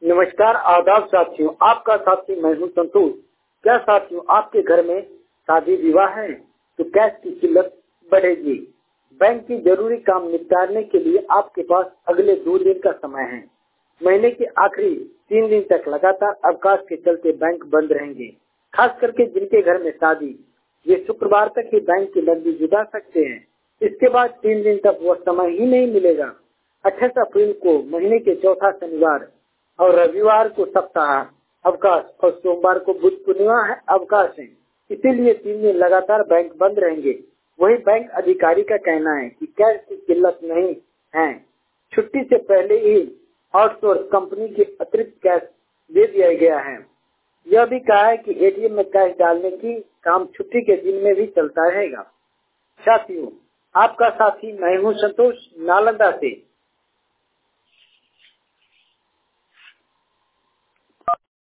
नमस्कार, आदाब साथियों। आपका साथी मैं हूं संतोष। क्या साथियों, आपके घर में शादी विवाह है तो कैश की किल्लत बढ़ेगी। बैंक की जरूरी काम निपटाने के लिए आपके पास अगले 2 दिन का समय है। महीने के आखिरी 3 दिन तक लगातार अवकाश के चलते बैंक बंद रहेंगे। खास करके जिनके घर में शादी, ये शुक्रवार तक ही बैंक की नकदी जुटा सकते हैं। इसके बाद 3 दिन तक वह समय ही नहीं मिलेगा। 28 अप्रैल को महीने के चौथा शनिवार और रविवार को सप्ताह अवकाश और सोमवार को बुध पूर्णिमा है अवकाश है। इसीलिए 3 दिन लगातार बैंक बंद रहेंगे। वही बैंक अधिकारी का कहना है कि कैश की किल्लत नहीं है। छुट्टी से पहले ही आउटसोर्स कंपनी के अतिरिक्त कैश दे दिया गया है। यह भी कहा है कि एटीएम में कैश डालने की काम छुट्टी के दिन में भी चलता रहेगा। साथियों, आपका साथी मैं हूं संतोष, नालंदा से।